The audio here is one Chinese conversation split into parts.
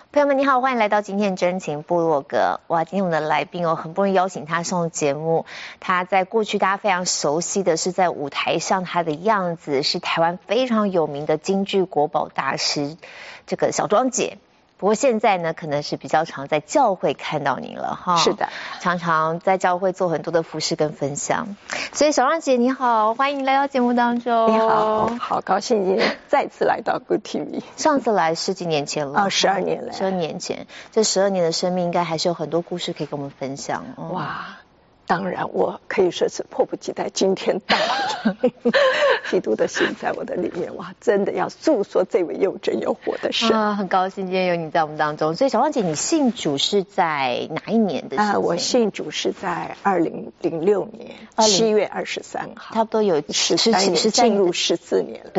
朋友们，你好，欢迎来到今天真情部落格。哇，今天我们的来宾很不容易邀请他上节目。他在过去大家非常熟悉的是在舞台上他的样子，是台湾非常有名的京剧国宝大师，这个小庄姐。不过现在呢，可能是比较常在教会看到您了哈。 是的， 常常在教会做很多的服事跟分享。所以小庄姐你好，欢迎你来到节目当中。 你好，好高兴今天再次来到 Good TV。 上次来10几年前了。 12年了。 12年前，这12年的生命应该还是有很多故事可以跟我们分享。 哇，当然我可以说是迫不及待今天到了。基督的心在我的里面，哇，真的要诉说这位又真又活的神。 很高兴今天有你在我们当中。所以小庄姐，你信主是在哪一年的事情？ 我信主是在2006年7月23号， 差不多有 13年，进入14年了。 对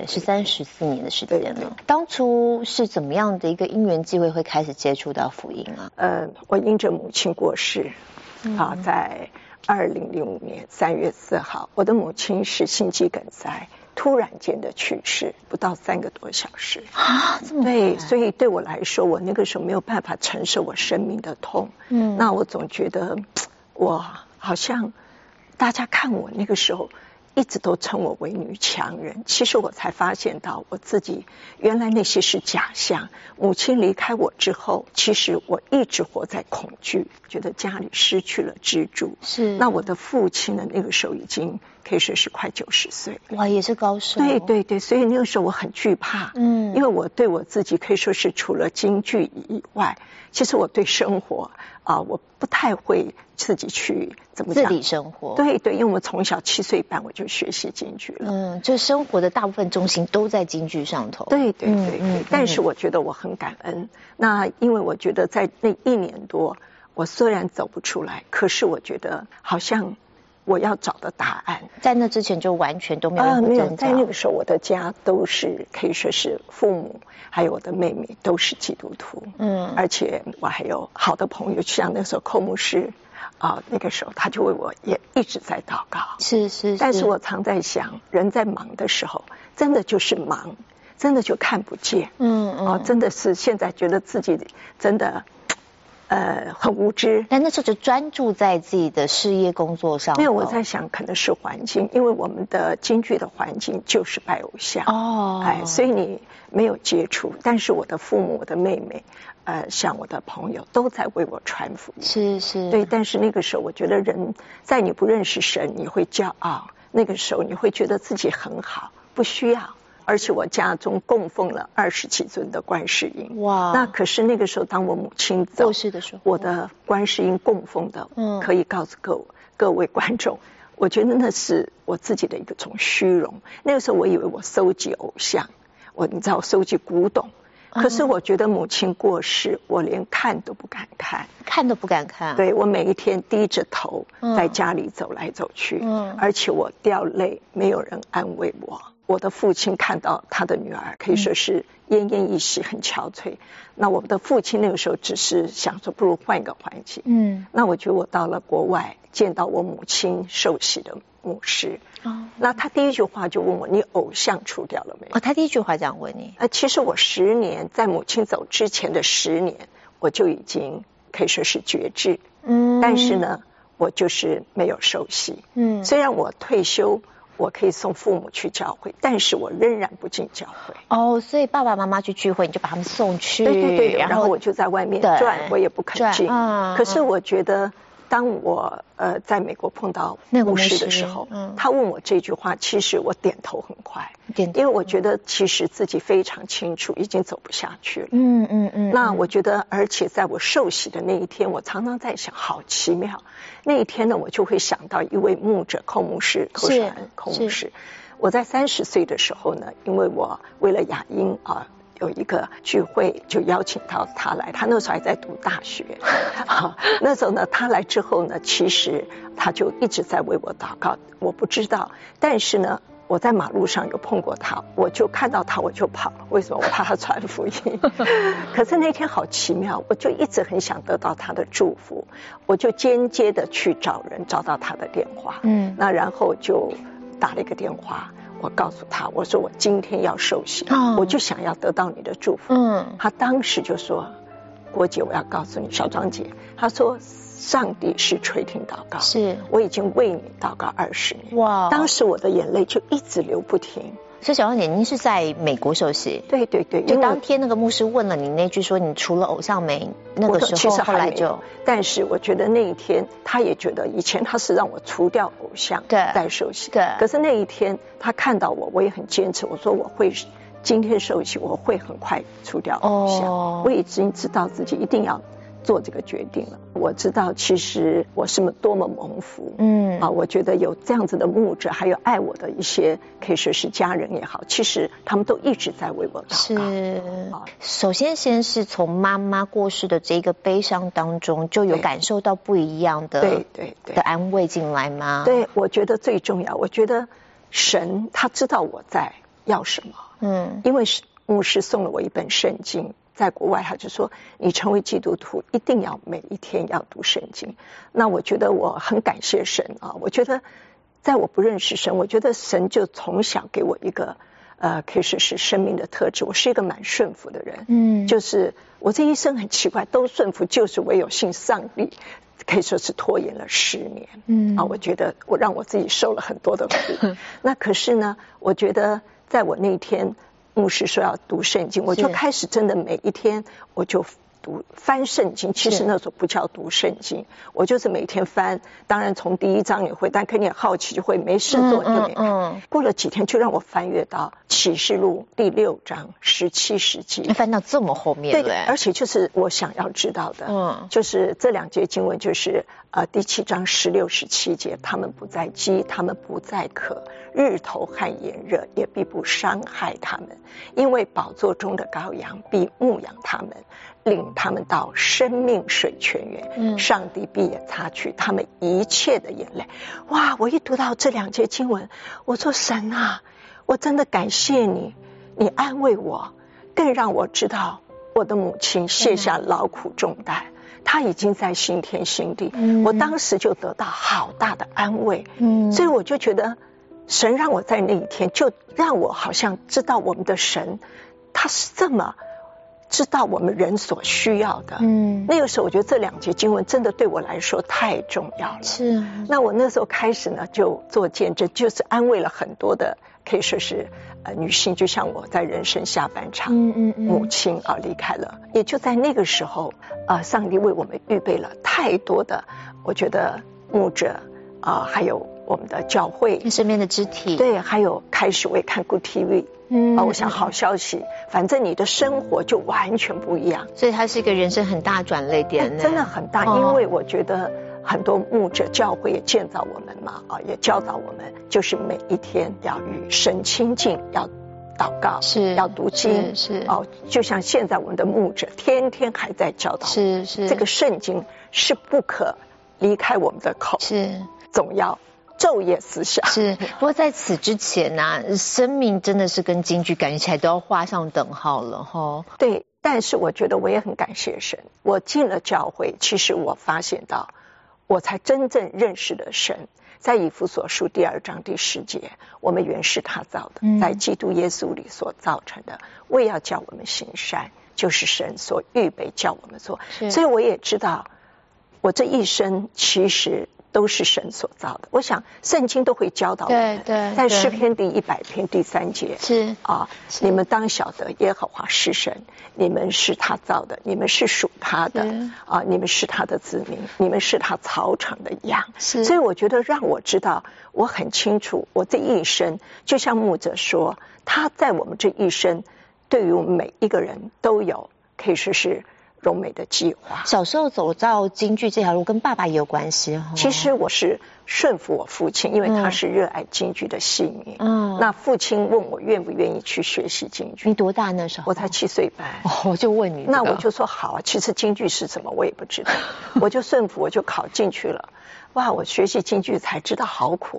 13、14年的时间了。当初是怎么样的一个因缘际会会开始接触到福音啊？ 我因着母亲过世，在2005年3月4号，我的母亲是心肌梗塞，突然间的去世，不到3个多小时啊！这么对，所以对我来说，我那个时候没有办法承受我生命的痛。那我总觉得我好像大家看我那个时候一直都称我为女强人，其实我才发现到我自己原来那些是假象。母亲离开我之后，其实我一直活在恐惧，觉得家里失去了支柱。 是。 那我的父亲呢，那个时候已经可以说是快90岁。 哇，也是高寿。 对，所以那个时候我很惧怕。因为我对我自己可以说是除了京剧以外，其实我对生活我不太会自己去怎么讲自理生活。 对，因为我们从小7岁半我就学习京剧了。 就生活的大部分重心都在京剧上头。 对，但是我觉得我很感恩。那因为我觉得在那1年多，我虽然走不出来，可是我觉得好像我要找的答案。 在那之前就完全都没有没有，在那个时候我的家都是可以说是父母还有我的妹妹都是基督徒。而且我还有好的朋友，像那时候寇牧师那个时候他就为我也一直在祷告。 是。 但是我常在想，人在忙的时候真的就是忙，真的就看不见。真的是现在觉得自己真的很无知。 但那时候就专注在自己的事业工作上。 没有，我在想可能是环境，因为我们的京剧的环境就是拜偶像。所以你没有接触。但是我的父母、我的妹妹像我的朋友都在为我传福音。 是。 对，但是那个时候我觉得人在你不认识神你会骄傲，那个时候你会觉得自己很好，不需要。而且我家中供奉了20几尊的观世音。哇！那可是那个时候当我母亲走世的时候， 我的观世音供奉的可以告诉各位观众，我觉得那是我自己的一种虚荣。那个时候我以为我收集偶像，你知道我收集古董。可是我觉得母亲过世，我连看都不敢看。对，我每一天低着头在家里走来走去。而且我掉泪，没有人安慰我。我的父亲看到他的女儿可以说是奄奄一息，很憔悴。那我的父亲那个时候只是想说不如换一个环境。那我觉得我到了国外见到我母亲受洗的牧师。那他第一句话就问我，你偶像除掉了没有？ 他第一句话这样问你。 其实我10年在母亲走之前的10年我就已经可以说是决志。但是呢我就是没有受洗。虽然我退休我可以送父母去教会，但是我仍然不进教会。 所以爸爸妈妈去聚会你就把他们送去。 对，然后我就在外面转，我也不肯进。可是我觉得当我在美国碰到牧师的时候，他问我这句话，其实我点头很快，因为我觉得其实自己非常清楚已经走不下去了。那我觉得而且在我受洗的那一天，我常常在想好奇妙。那一天呢我就会想到一位牧者寇牧师，寇牧师。我在30岁的时候呢，因为我为了雅音有一个聚会就邀请到他来，他那时候还在读大学。那时候呢他来之后呢，其实他就一直在为我祷告，我不知道。但是呢我在马路上有碰过他，我就看到他我就跑，为什么？我怕他传福音。可是那天好奇妙，我就一直很想得到他的祝福，我就间接的去找人，找到他的电话。那然后就打了一个电话， 我告诉他，我说我今天要受洗，我就想要得到你的祝福。他当时就说，郭姐，我要告诉你，小庄姐，他说上帝是垂听祷告， 是我已经为你祷告20年。哇！当时我的眼泪就一直流不停。 所以小庄姐，您是在美国受洗？ 对对对， 就当天那个牧师问了你那句说你除了偶像没，那个时候后来就， 但是我觉得那一天他也觉得以前他是让我除掉偶像， 对， 再受洗， 对。 可是那一天他看到我也很坚持，我说我会今天受洗，我会很快除掉偶像。我已经知道自己一定要做这个决定了。我知道其实我是多么蒙福，我觉得有这样子的牧者，还有爱我的一些可以说是家人也好，其实他们都一直在为我祷告。 是，首先是从妈妈过世的这个悲伤当中，就有感受到不一样的的安慰进来吗？ 对，我觉得最重要，我觉得神他知道我在要什么，因为牧师送了我一本圣经。在国外他就说你成为基督徒一定要每一天要读圣经。那我觉得我很感谢神啊，我觉得在我不认识神，我觉得神就从小给我一个可以说是生命的特质，我是一个蛮顺服的人。就是我这一生很奇怪都顺服，就是唯有信上帝可以说是拖延了10年。我觉得我让我自己受了很多的苦。那可是呢，我觉得在我那天牧师说要读圣经，我就开始真的每一天我就翻圣经。其实那时候不叫读圣经，我就是每天翻，当然从第1章也会，但肯定好奇就会没事做就没看。过了几天就让我翻阅到启示录第6章17、19， 翻到这么后面。 对，而且就是我想要知道的，就是这2节经文，就是第7章16、17节，他们不再饥，他们不再渴，日头和炎热也必不伤害他们，因为宝座中的羔羊必牧养他们，领他们到生命水泉源，上帝必也擦去他们一切的眼泪。哇！我一读到这2节经文，我说神啊，我真的感谢你，你安慰我，更让我知道我的母亲卸下劳苦重担，她已经在新天新地。我当时就得到好大的安慰。所以我就觉得神让我在那一天，就让我好像知道我们的神他是这么知道我们人所需要的。那个时候我觉得这2节经文真的对我来说太重要了。 是啊。 那我那时候开始呢就做见证，就是安慰了很多的可以说是女性，就像我在人生下半场，母亲离开了，也就在那个时候上帝为我们预备了太多的，我觉得牧者还有我们的教会身边的肢体， 对，还有开始我也看 Good TV。我想好消息，反正你的生活就完全不一样。 所以它是一个人生很大转捩点， 真的很大。因为我觉得很多牧者教会也建造我们嘛，也教导我们，就是每一天要与神亲近，要祷告， 是要读经， 是就像现在我们的牧者天天还在教导， 是这个圣经是不可离开我们的口， 是总要昼夜思想。 是，不过在此之前呢，生命真的是跟京剧感觉起来都要画上等号了齁。 对，但是我觉得我也很感谢神，我进了教会，其实我发现到我才真正认识了神。在以弗所书第2章第10节，我们原是他造的，在基督耶稣里所造成的，为要叫我们行善，就是神所预备叫我们做。所以我也知道我这一生其实都是神所造的。我想圣经都会教导我们，在诗篇第100篇第3节是你们当晓得耶和华是神，你们是他造的，你们是属他的你们是他的子民，你们是他草场的羊。所以我觉得让我知道，我很清楚我这一生，就像牧者说，他在我们这一生对于我们每一个人都有可以说是荣美的计划。 小时候走到京剧这条路跟爸爸也有关系其实我是顺服我父亲，因为他是热爱京剧的戏迷。那父亲问我愿不愿意去学习京剧。 你多大那时候？ 我才7岁半。 我就问你那我就说好啊，其实京剧是什么我也不知道。我就顺服，我就考进去了。哇，我学习京剧才知道好苦啊。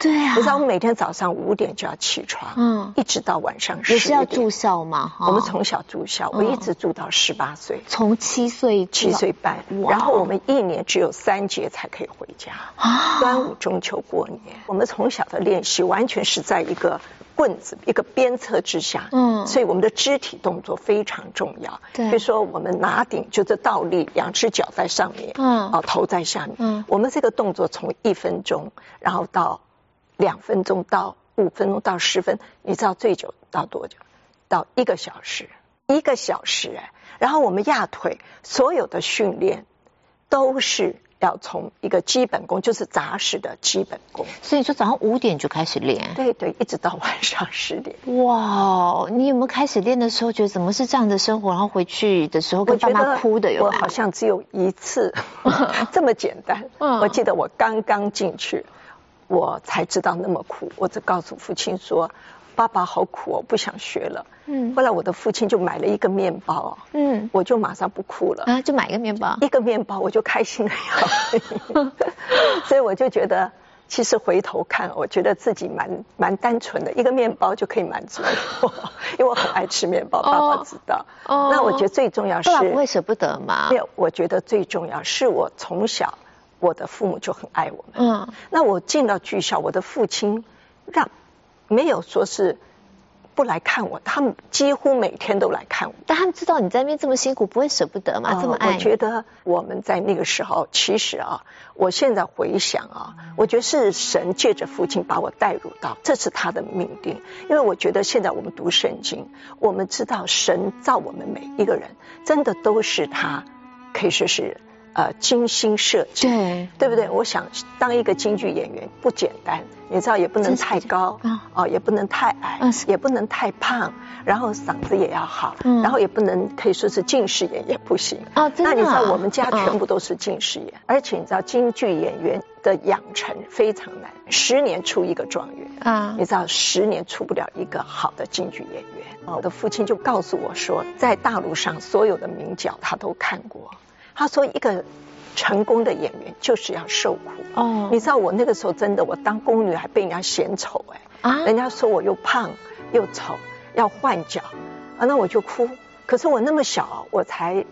对啊， 你知道我们每天早上5点就要起床，一直到晚上10点。 也是要住校吗？ 我们从小住校，我一直住到18岁， 从7岁半，然后我们1年只有3节才可以回家，端午、中秋、过年。我们从小的练习完全是在一个棍子、一个鞭策之下，所以我们的肢体动作非常重要。比如说我们拿鼎就是倒立，2只脚在上面，头在下面。我们这个动作从1分钟，然后到2分钟，到5分钟，到10分，你知道最久到多久？到1个小时，1个小时哎。然后我们压腿所有的训练都是要从一个基本功，就是扎实的基本功。 所以说早上5点就开始练？ 对，一直到晚上10点。 哇，你有没有开始练的时候觉得怎么是这样的生活？然后回去的时候跟爸妈哭的有？ 我好像只有1次这么简单。我记得我刚刚进去，我才知道那么苦。我只告诉父亲说，爸爸好苦哦，不想学了。后来我的父亲就买了一个面包，我就马上不哭了啊，就买一个面包， 一个面包我就开心了要所以我就觉得，其实回头看，我觉得自己蛮单纯的，一个面包就可以满足我，因为我很爱吃面包，爸爸知道。那我觉得最重要是， 爸爸不会舍不得吗？ 没有，我觉得最重要是我从小我的父母就很爱我们。那我进了剧校，我的父亲没有说是不来看我，他们几乎每天都来看我。 但他们知道你在那边这么辛苦，不会舍不得吗？这么爱你。 我觉得我们在那个时候，其实我现在回想我觉得是神借着父亲把我带入到，这是他的命定。因为我觉得现在我们读圣经，我们知道神造我们每一个人，真的都是他可以说是精心设计，对不对？我想当一个京剧演员不简单，你知道也不能太高也不能太矮，也不能太胖，然后嗓子也要好，然后也不能可以说是近视眼也不行那你知道我们家全部都是近视眼，而且你知道京剧演员的养成非常难，10年出一个状元你知道10年出不了一个好的京剧演员我的父亲就告诉我说，在大陆上所有的名角他都看过。他说一个成功的演员就是要受苦你知道我那个时候真的，我当宫女还被人家嫌丑人家说我又胖又丑要换角那我就哭。可是我那么小，我才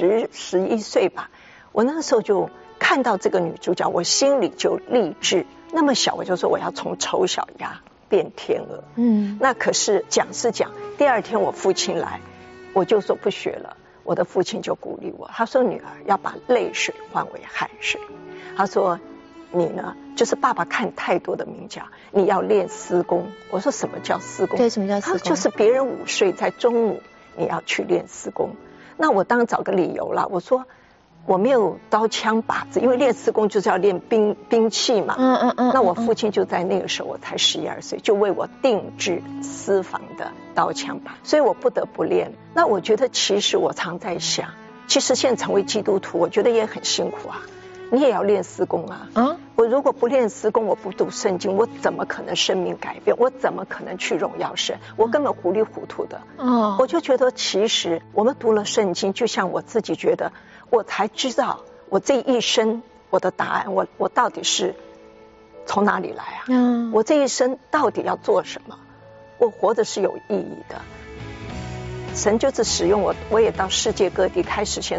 11岁吧，我那个时候就看到这个女主角，我心里就立志，那么小我就说我要从丑小鸭变天鹅那可是讲是讲，第2天我父亲来，我就说不学了。我的父亲就鼓励我，他说女儿要把泪水换为汗水，他说你呢就是爸爸看太多的名角，你要练私功。我说什么叫私功？ 对，什么叫私功？ 就是别人午睡在中午你要去练私功。那我当然找个理由了，我说我没有刀枪把子，因为练私功就是要练兵器嘛那我父亲就在那个时候，我才11、12岁，就为我定制私房的刀枪把，所以我不得不练。那我觉得其实我常在想，其实现在成为基督徒我觉得也很辛苦你也要练私功我如果不练私功，我不读圣经，我怎么可能生命改变？我怎么可能去荣耀神？我根本糊里糊涂的我就觉得其实我们读了圣经，就像我自己觉得，我才知道我这一生我的答案，我到底是从哪里来我这一生到底要做什么？我活着是有意义的。神就是使用我也到世界各地开始